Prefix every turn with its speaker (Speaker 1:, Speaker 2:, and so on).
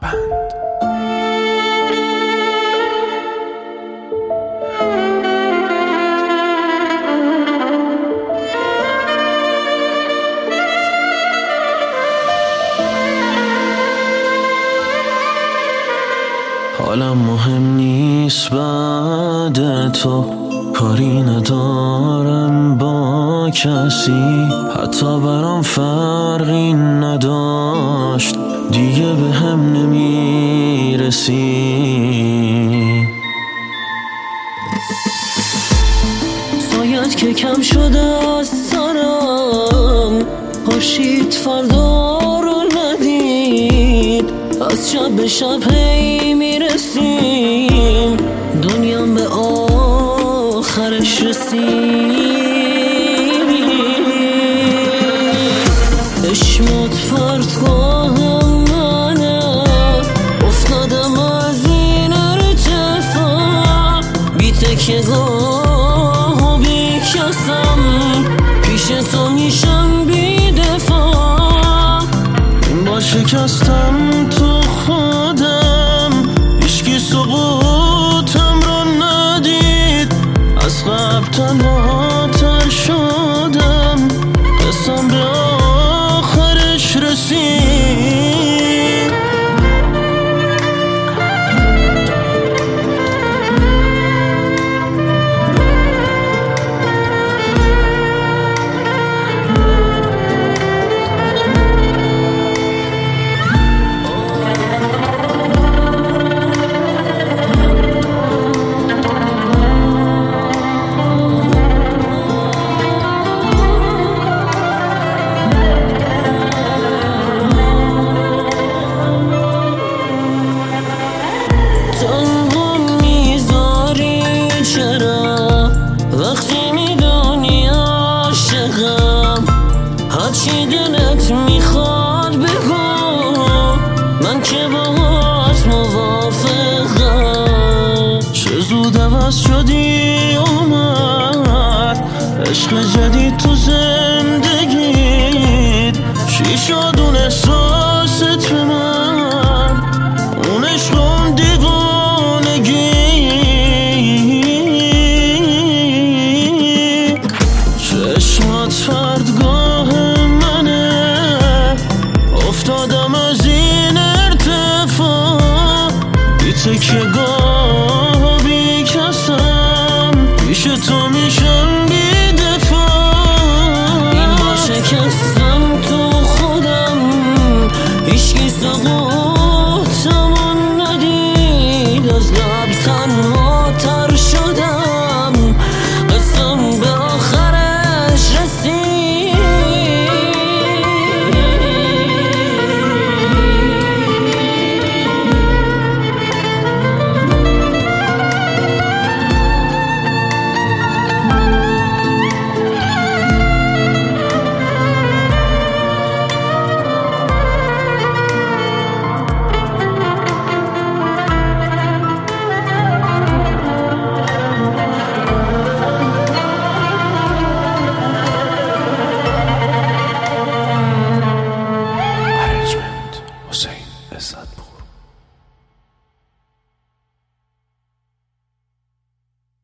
Speaker 1: حالم مهم نیست بعد تو، کاری ندارم با کسی، حتی برام فرقی نداشت، دیگه به هم نمیرسی.
Speaker 2: سایت که کم شده از سرم، خورشید فردا رو ندید، از شب به شب هی میرسیم، دنیام به آخرش رسید. چشمات فردگاهم منه، افتادم از این ارتفاع، بی تکیه‌گاه و بی کسم، پیش تو میشم بی دفاع.
Speaker 1: با شکستم تو خودم، هیچکی سقوطم رو ندید، از قبل تنهاتر شدم، قسم به آخرش رسید.
Speaker 2: وقتی میدونی عاشقم، هرچی دلت میخواد بگو، من که باهات موافقم.
Speaker 1: چه زود عوض شدی اومد عشق جدید تو زندگیت، چی شد اون احساست به من، اون عشق اون دیوانگی. چشمات فردگاه منه، افتادم از این ارتفاع، بی تکیه‌گاه بی کسم، پیش تو میشم بی دفاع.
Speaker 2: این با شکستم تو خودم، هیچکی